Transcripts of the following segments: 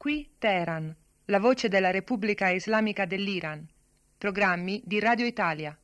Qui Teheran, la voce della Repubblica Islamica dell'Iran. Programmi di Radio Italia.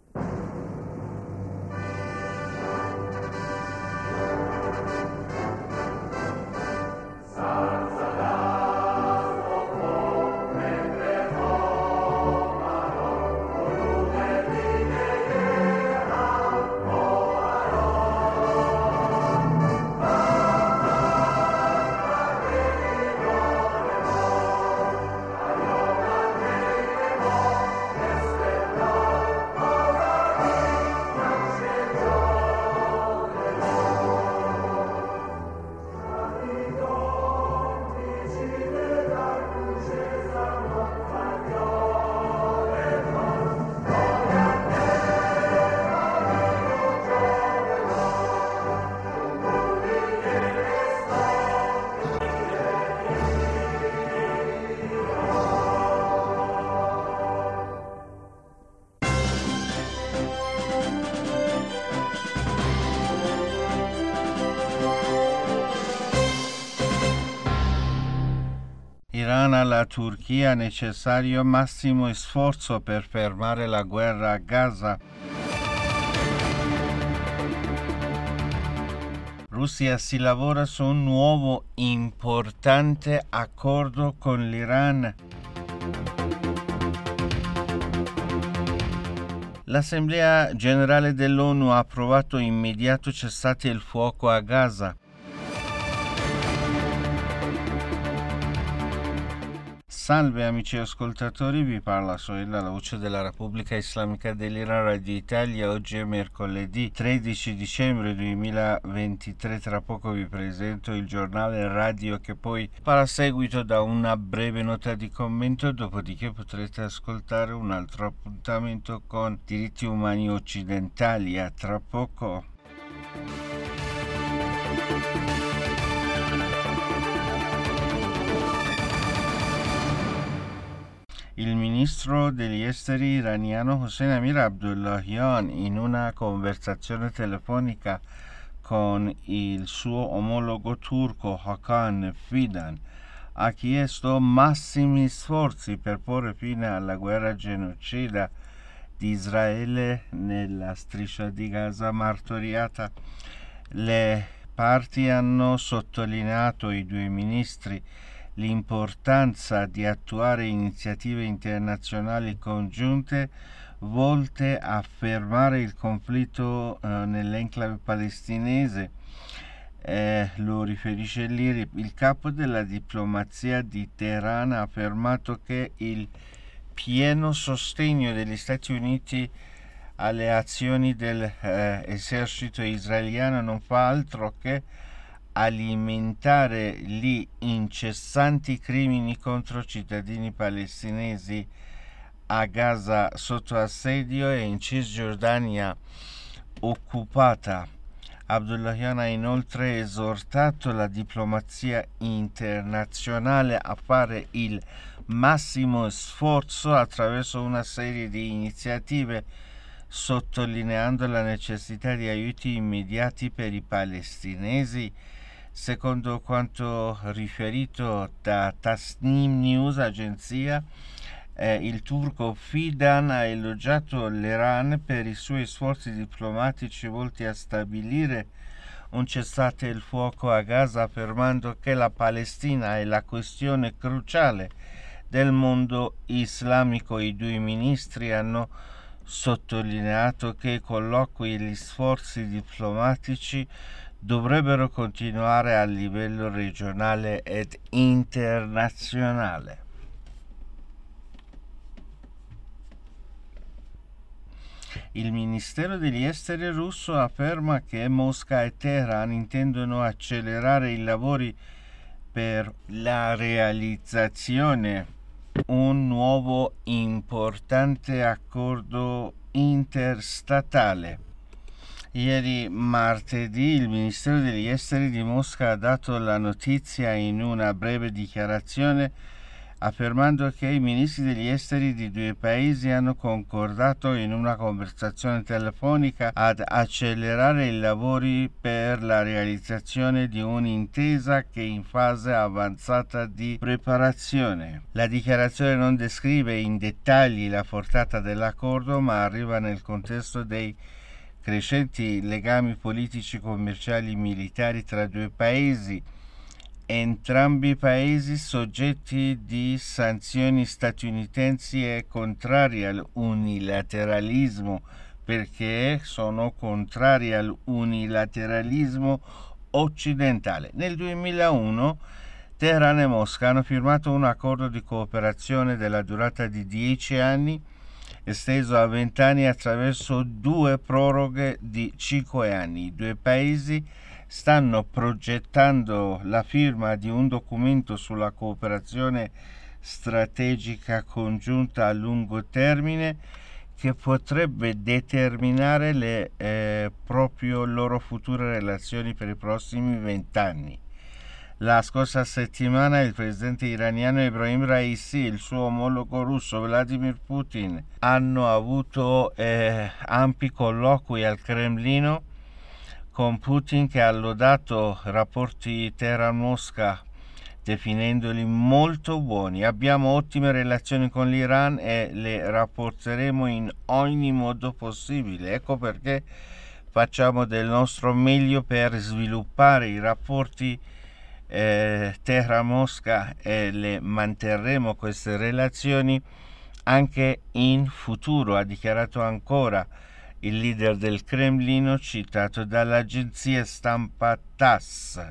Alla Turchia necessario massimo sforzo per fermare la guerra a Gaza. Russia si lavora su un nuovo importante accordo con l'Iran. L'Assemblea Generale dell'ONU ha approvato immediato cessate il fuoco a Gaza. Salve amici ascoltatori, vi parla Soela, la voce della Repubblica Islamica dell'Iran, Radio Italia. Oggi è mercoledì 13 dicembre 2023, tra poco vi presento il giornale radio che poi farà seguito da una breve nota di commento, dopodiché potrete ascoltare un altro appuntamento con diritti umani occidentali. A tra poco. Il ministro degli esteri iraniano Hossein Amir Abdullahian, in una conversazione telefonica con il suo omologo turco Hakan Fidan, ha chiesto massimi sforzi per porre fine alla guerra genocida di Israele nella striscia di Gaza martoriata. Le parti hanno sottolineato, i due ministri, l'importanza di attuare iniziative internazionali congiunte volte a fermare il conflitto nell'enclave palestinese. Lo riferisce l'IRI. Il capo della diplomazia di Teheran ha affermato che il pieno sostegno degli Stati Uniti alle azioni dell'esercito israeliano non fa altro che alimentare gli incessanti crimini contro cittadini palestinesi a Gaza sotto assedio e in Cisgiordania occupata. Abdullahian ha inoltre esortato la diplomazia internazionale a fare il massimo sforzo attraverso una serie di iniziative, sottolineando la necessità di aiuti immediati per i palestinesi. Secondo quanto riferito da Tasnim News, agenzia, il turco Fidan ha elogiato l'Iran per i suoi sforzi diplomatici volti a stabilire un cessate il fuoco a Gaza, affermando che la Palestina è la questione cruciale del mondo islamico. I due ministri hanno sottolineato che i colloqui e gli sforzi diplomatici dovrebbero continuare a livello regionale ed internazionale. Il Ministero degli Esteri russo afferma che Mosca e Teheran intendono accelerare i lavori per la realizzazione un nuovo importante accordo interstatale. Ieri martedì il Ministero degli Esteri di Mosca ha dato la notizia in una breve dichiarazione, affermando che i ministri degli esteri di due paesi hanno concordato in una conversazione telefonica ad accelerare i lavori per la realizzazione di un'intesa che è in fase avanzata di preparazione. La dichiarazione non descrive in dettagli la portata dell'accordo, ma arriva nel contesto dei crescenti legami politici, commerciali e militari tra due paesi, entrambi i paesi soggetti di sanzioni statunitensi e contrari all'unilateralismo, perché sono contrari all'unilateralismo occidentale. Nel 2001 Teheran e Mosca hanno firmato un accordo di cooperazione della durata di 10 anni, esteso a 20 anni attraverso 2 proroghe di 5 anni. I due paesi stanno progettando la firma di un documento sulla cooperazione strategica congiunta a lungo termine che potrebbe determinare le proprio loro future relazioni per i prossimi 20 anni. La scorsa settimana il presidente iraniano Ebrahim Raisi e il suo omologo russo Vladimir Putin hanno avuto ampi colloqui al Cremlino, con Putin che ha lodato rapporti Teheran-Mosca definendoli molto buoni. Abbiamo ottime relazioni con l'Iran e le rapporteremo in ogni modo possibile. Ecco perché facciamo del nostro meglio per sviluppare i rapporti Teheran-Mosca e le manterremo queste relazioni anche in futuro, ha dichiarato ancora il leader del Cremlino, citato dall'agenzia stampa TASS.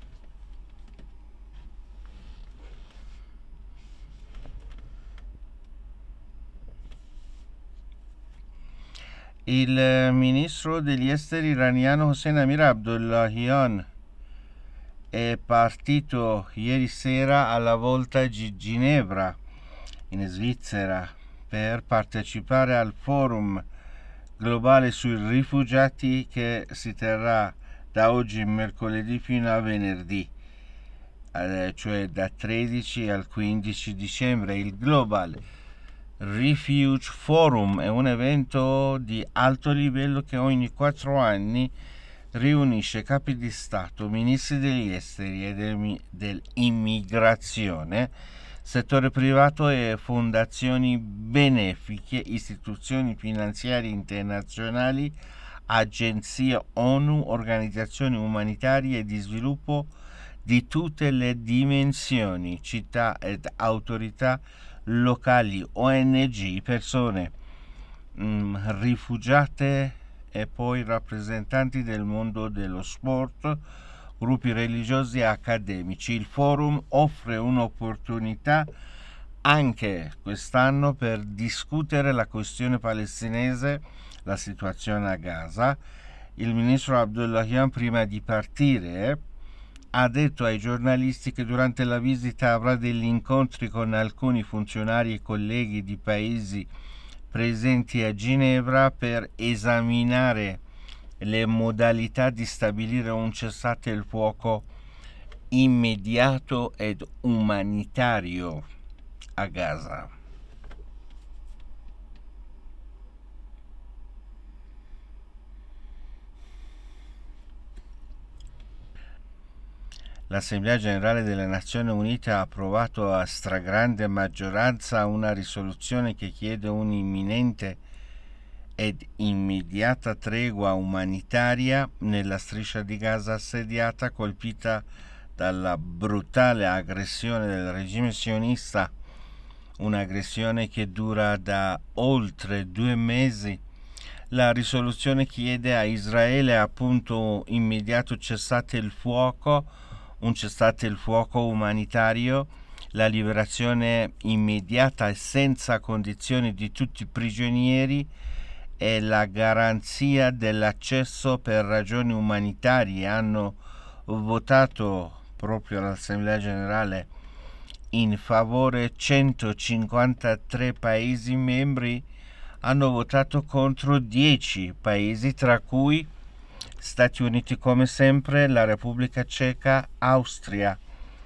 Il ministro degli esteri iraniano Hossein Amir Abdollahian è partito ieri sera alla volta di Ginevra, in Svizzera, per partecipare al forum globale sui rifugiati che si terrà da oggi mercoledì fino a venerdì, cioè da 13 al 15 dicembre. Il Global Refuge Forum è un evento di alto livello che ogni 4 anni riunisce capi di Stato, ministri degli esteri e dell'immigrazione, settore privato e fondazioni benefiche, istituzioni finanziarie internazionali, agenzie ONU, organizzazioni umanitarie e di sviluppo di tutte le dimensioni, città ed autorità locali, ONG, persone rifugiate e poi rappresentanti del mondo dello sport, gruppi religiosi e accademici. Il forum offre un'opportunità anche quest'anno per discutere la questione palestinese, la situazione a Gaza. Il ministro Abdollahian, prima di partire, ha detto ai giornalisti che durante la visita avrà degli incontri con alcuni funzionari e colleghi di paesi presenti a Ginevra per esaminare le modalità di stabilire un cessate il fuoco immediato ed umanitario a Gaza. L'Assemblea Generale delle Nazioni Unite ha approvato a stragrande maggioranza una risoluzione che chiede un'imminente ed immediata tregua umanitaria nella striscia di Gaza assediata, colpita dalla brutale aggressione del regime sionista, un'aggressione che dura da oltre 2 mesi. La risoluzione chiede a Israele appunto immediato cessate il fuoco, un cessate il fuoco umanitario, la liberazione immediata e senza condizioni di tutti i prigionieri e la garanzia dell'accesso per ragioni umanitarie. Hanno votato proprio all'Assemblea Generale in favore 153 Paesi membri, hanno votato contro 10 Paesi, tra cui Stati Uniti come sempre, la Repubblica Ceca, Austria,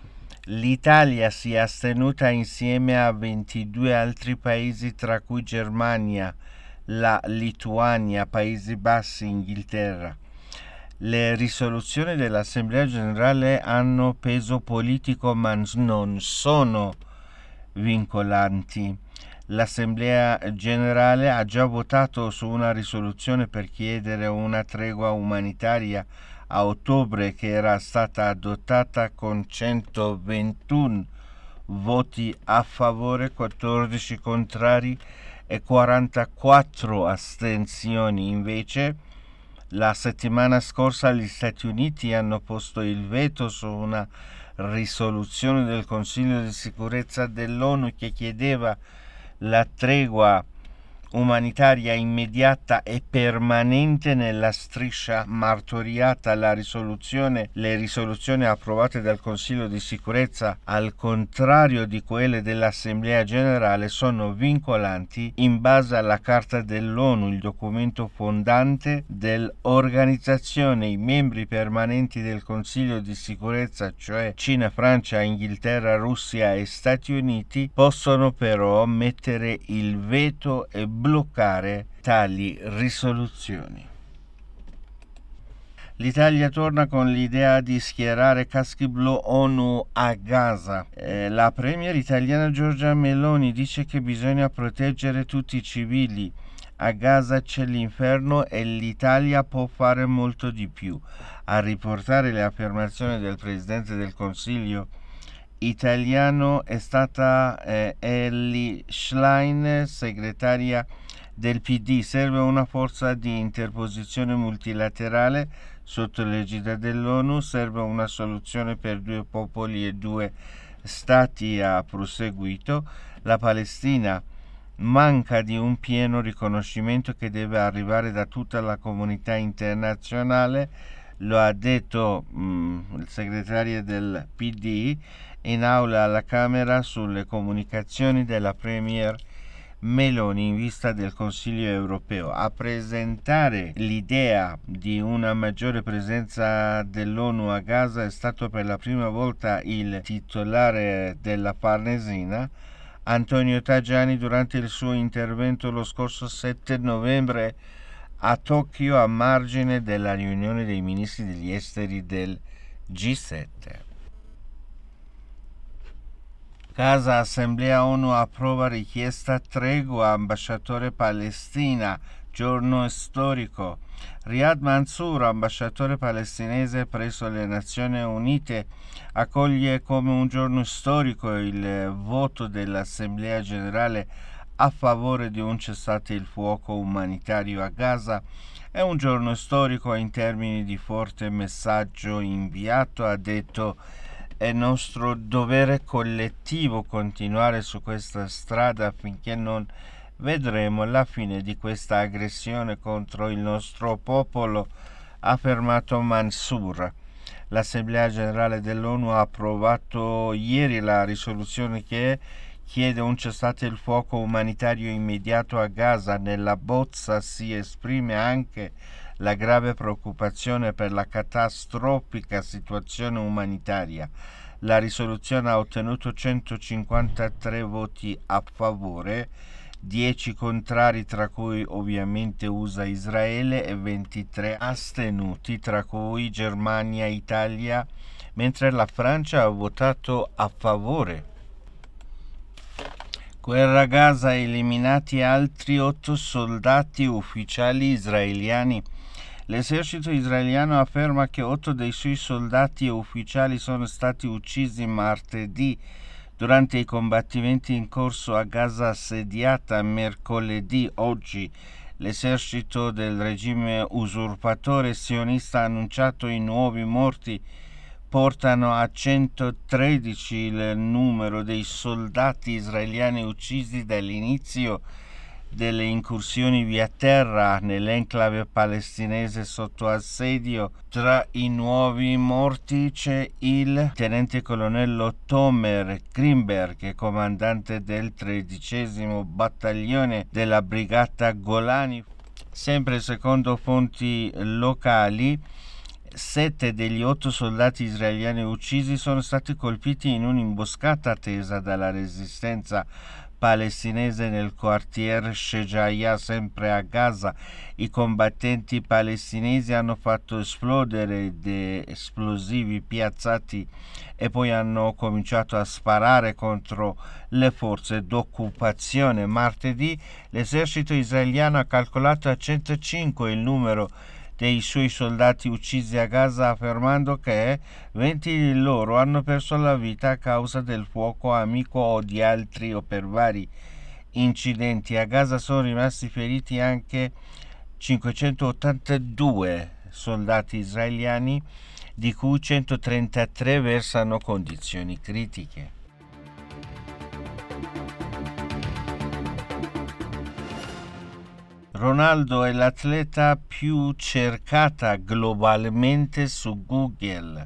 L'Italia si è astenuta insieme a 22 altri paesi, tra cui Germania, la Lituania, Paesi Bassi, Inghilterra. Le risoluzioni dell'Assemblea Generale hanno peso politico ma non sono vincolanti. L'Assemblea Generale ha già votato su una risoluzione per chiedere una tregua umanitaria a ottobre, che era stata adottata con 121 voti a favore, 14 contrari e 44 astensioni. Invece, la settimana scorsa gli Stati Uniti hanno posto il veto su una risoluzione del Consiglio di sicurezza dell'ONU che chiedeva la tregua umanitaria immediata e permanente nella striscia martoriata. Le risoluzioni approvate dal Consiglio di sicurezza, al contrario di quelle dell'Assemblea Generale, sono vincolanti in base alla Carta dell'ONU, il documento fondante dell'organizzazione. I membri permanenti del Consiglio di sicurezza, cioè Cina, Francia, Inghilterra, Russia e Stati Uniti, possono però mettere il veto e bloccare tali risoluzioni. L'Italia torna con l'idea di schierare caschi blu ONU a Gaza. La premier italiana Giorgia Meloni dice che bisogna proteggere tutti i civili. A Gaza c'è l'inferno e l'Italia può fare molto di più. A riportare le affermazioni del Presidente del Consiglio italiano è stata Elly Schlein, segretaria del PD. Serve una forza di interposizione multilaterale sotto l'egida dell'ONU, serve una soluzione per 2 popoli e 2 stati, ha proseguito. La Palestina manca di un pieno riconoscimento che deve arrivare da tutta la comunità internazionale, lo ha detto il segretario del PD in aula alla Camera sulle comunicazioni della premier Meloni in vista del Consiglio europeo. A presentare l'idea di una maggiore presenza dell'ONU a Gaza è stato per la prima volta il titolare della Farnesina, Antonio Tajani, durante il suo intervento lo scorso 7 novembre a Tokyo a margine della riunione dei ministri degli esteri del G7. Gaza, Assemblea ONU approva richiesta tregua, ambasciatore Palestina, giorno storico. Riyad Mansour, ambasciatore palestinese presso le Nazioni Unite, accoglie come un giorno storico il voto dell'Assemblea Generale a favore di un cessate il fuoco umanitario a Gaza. È un giorno storico in termini di forte messaggio inviato, ha detto. È nostro dovere collettivo continuare su questa strada finché non vedremo la fine di questa aggressione contro il nostro popolo, ha affermato Mansour. L'Assemblea Generale dell'ONU ha approvato ieri la risoluzione che chiede un cessate il fuoco umanitario immediato a Gaza. Nella bozza si esprime anche la grave preoccupazione per la catastrofica situazione umanitaria. La risoluzione ha ottenuto 153 voti a favore, 10 contrari, tra cui ovviamente USA e Israele, e 23 astenuti, tra cui Germania e Italia, mentre la Francia ha votato a favore. Guerra a Gaza, eliminati altri 8 soldati ufficiali israeliani. L'esercito israeliano afferma che 8 dei suoi soldati e ufficiali sono stati uccisi martedì durante i combattimenti in corso a Gaza, assediata mercoledì. Oggi l'esercito del regime usurpatore sionista ha annunciato i nuovi morti, portano a 113 il numero dei soldati israeliani uccisi dall'inizio delle incursioni via terra nell'enclave palestinese sotto assedio. Tra i nuovi morti c'è il tenente colonnello Tomer Greenberg, comandante del 13° battaglione della brigata Golani. Sempre secondo fonti locali, 7 degli 8 soldati israeliani uccisi sono stati colpiti in un'imboscata tesa dalla resistenza palestinese nel quartier Shejaiya, sempre a Gaza. I combattenti palestinesi hanno fatto esplodere esplosivi piazzati e poi hanno cominciato a sparare contro le forze d'occupazione. Martedì l'esercito israeliano ha calcolato a 105 il numero dei suoi soldati uccisi a Gaza, affermando che 20 di loro hanno perso la vita a causa del fuoco amico o di altri o per vari incidenti. A Gaza sono rimasti feriti anche 582 soldati israeliani, di cui 133 versano condizioni critiche. Ronaldo è l'atleta più cercata globalmente su Google.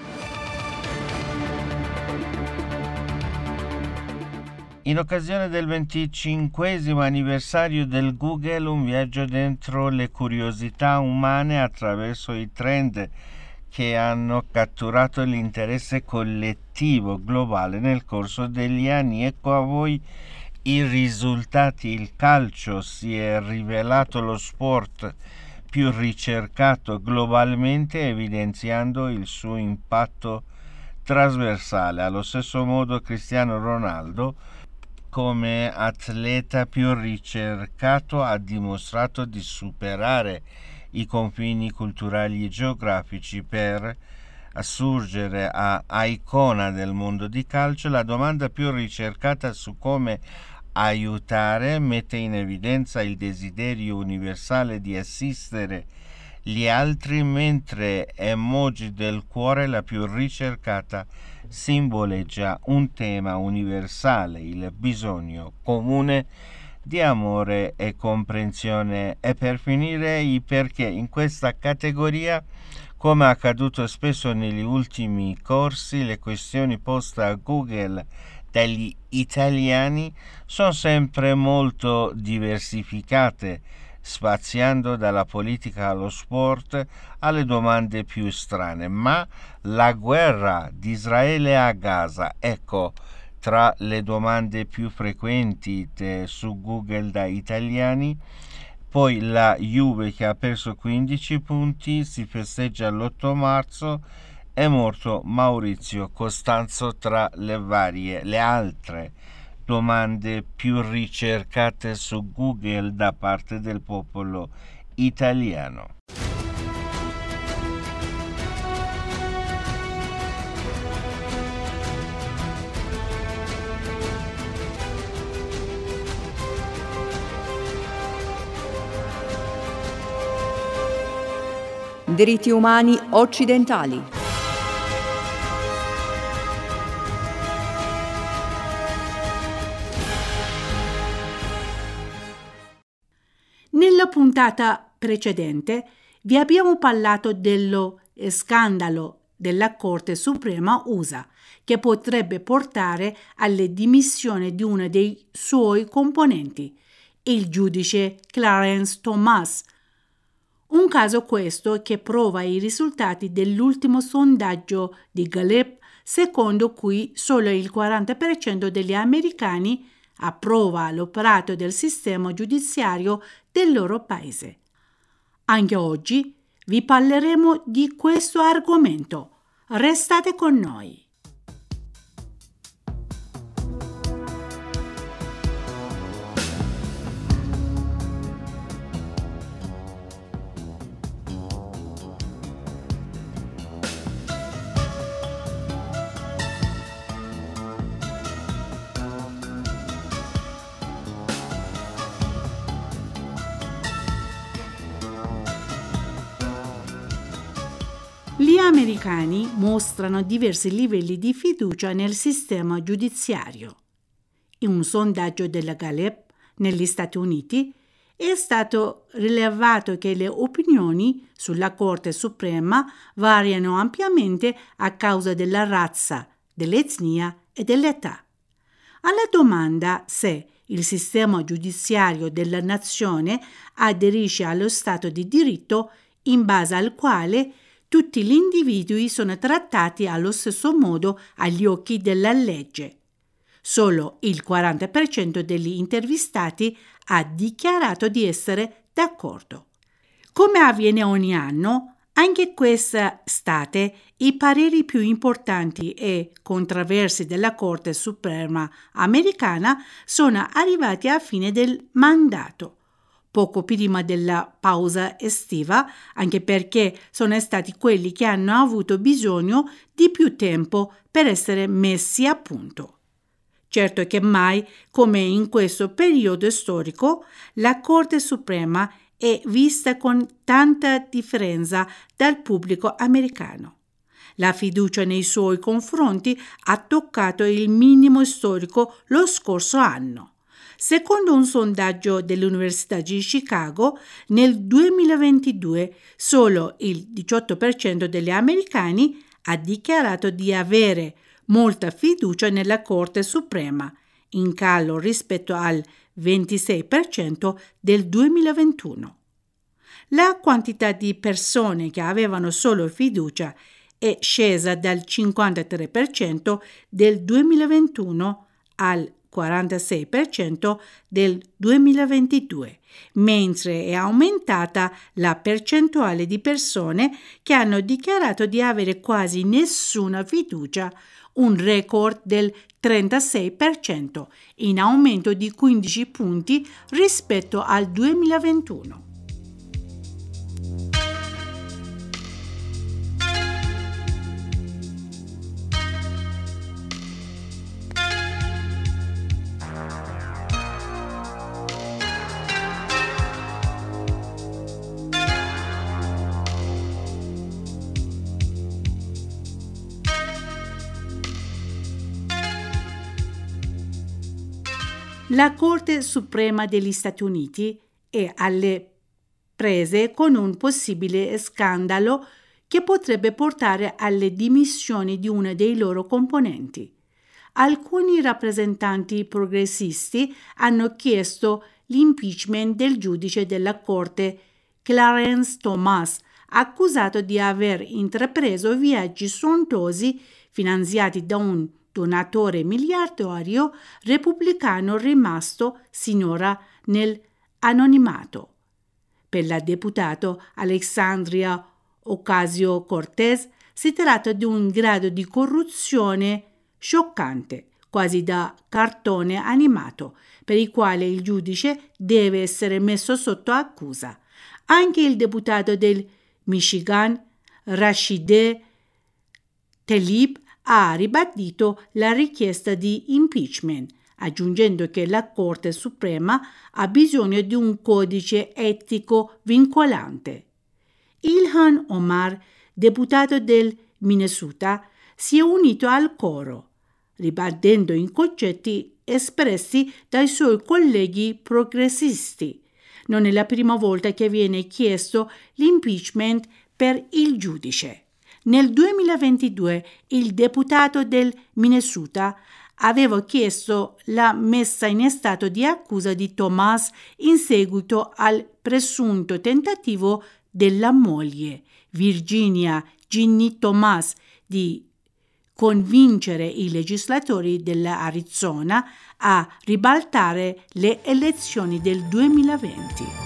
In occasione del 25° anniversario del Google, un viaggio dentro le curiosità umane attraverso i trend che hanno catturato l'interesse collettivo globale nel corso degli anni. Ecco a voi i risultati. Il calcio si è rivelato lo sport più ricercato globalmente, evidenziando il suo impatto trasversale. Allo stesso modo Cristiano Ronaldo, come atleta più ricercato, ha dimostrato di superare i confini culturali e geografici per assurgere a icona del mondo di calcio. La domanda più ricercata su come aiutare mette in evidenza il desiderio universale di assistere gli altri, mentre emoji del cuore, la più ricercata, simboleggia un tema universale, il bisogno comune di amore e comprensione. E per finire i perché. In questa categoria, come accaduto spesso negli ultimi corsi, le questioni poste a Google dagli italiani sono sempre molto diversificate, spaziando dalla politica allo sport alle domande più strane. Ma la guerra di Israele a Gaza, ecco, tra le domande più frequenti su Google da italiani. Poi la Juve che ha perso 15 punti, si festeggia l'8 marzo, è morto Maurizio Costanzo, tra le altre domande più ricercate su Google da parte del popolo italiano. Diritti umani occidentali. Nella puntata precedente vi abbiamo parlato dello scandalo della Corte Suprema USA, che potrebbe portare alle dimissioni di uno dei suoi componenti, il giudice Clarence Thomas. Un caso questo che prova i risultati dell'ultimo sondaggio di Gallup, secondo cui solo il 40% degli americani approva l'operato del sistema giudiziario del loro paese. Anche oggi vi parleremo di questo argomento. Restate con noi. Gli americani mostrano diversi livelli di fiducia nel sistema giudiziario. In un sondaggio della Gallup negli Stati Uniti è stato rilevato che le opinioni sulla Corte Suprema variano ampiamente a causa della razza, dell'etnia e dell'età. Alla domanda se il sistema giudiziario della nazione aderisce allo Stato di diritto, in base al quale tutti gli individui sono trattati allo stesso modo agli occhi della legge. Solo il 40% degli intervistati ha dichiarato di essere d'accordo. Come avviene ogni anno, anche quest'estate i pareri più importanti e controversi della Corte Suprema americana sono arrivati a fine del mandato, poco prima della pausa estiva, anche perché sono stati quelli che hanno avuto bisogno di più tempo per essere messi a punto. Certo che mai, come in questo periodo storico, la Corte Suprema è vista con tanta differenza dal pubblico americano. La fiducia nei suoi confronti ha toccato il minimo storico lo scorso anno. Secondo un sondaggio dell'Università di Chicago, nel 2022 solo il 18% degli americani ha dichiarato di avere molta fiducia nella Corte Suprema, in calo rispetto al 26% del 2021. La quantità di persone che avevano solo fiducia è scesa dal 53% del 2021 al 46% del 2022, mentre è aumentata la percentuale di persone che hanno dichiarato di avere quasi nessuna fiducia, un record del 36%, in aumento di 15 punti rispetto al 2021. La Corte Suprema degli Stati Uniti è alle prese con un possibile scandalo che potrebbe portare alle dimissioni di uno dei loro componenti. Alcuni rappresentanti progressisti hanno chiesto l'impeachment del giudice della Corte Clarence Thomas, accusato di aver intrapreso viaggi sontuosi finanziati da un donatore miliardario repubblicano rimasto sinora nell'anonimato. Per la deputato Alexandria Ocasio-Cortez si tratta di un grado di corruzione scioccante, quasi da cartone animato, per il quale il giudice deve essere messo sotto accusa. Anche il deputato del Michigan, Rashida Tlaib, ha ribadito la richiesta di impeachment, aggiungendo che la Corte Suprema ha bisogno di un codice etico vincolante. Ilhan Omar, deputato del Minnesota, si è unito al coro, ribadendo i concetti espressi dai suoi colleghi progressisti. Non è la prima volta che viene chiesto l'impeachment per il giudice. Nel 2022 il deputato del Minnesota aveva chiesto la messa in stato di accusa di Thomas in seguito al presunto tentativo della moglie, Virginia Ginny Thomas, di convincere i legislatori dell'Arizona a ribaltare le elezioni del 2020.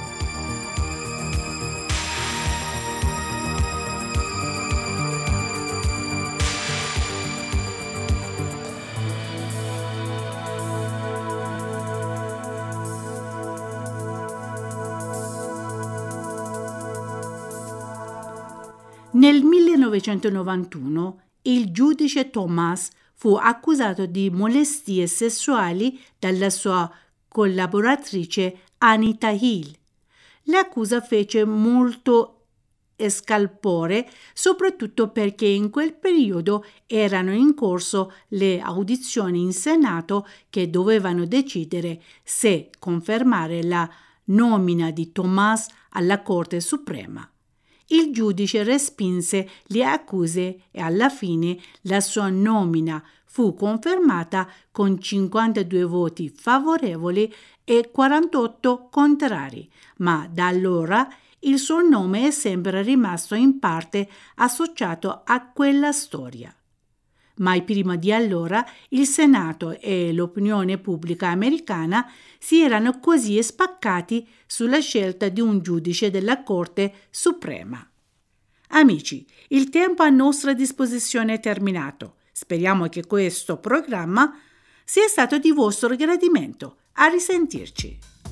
Nel 1991 il giudice Thomas fu accusato di molestie sessuali dalla sua collaboratrice Anita Hill. L'accusa fece molto scalpore, soprattutto perché in quel periodo erano in corso le audizioni in Senato che dovevano decidere se confermare la nomina di Thomas alla Corte Suprema. Il giudice respinse le accuse e alla fine la sua nomina fu confermata con 52 voti favorevoli e 48 contrari, ma da allora il suo nome è sempre rimasto in parte associato a quella storia. Mai prima di allora il Senato e l'opinione pubblica americana si erano così spaccati sulla scelta di un giudice della Corte Suprema. Amici, il tempo a nostra disposizione è terminato. Speriamo che questo programma sia stato di vostro gradimento. A risentirci.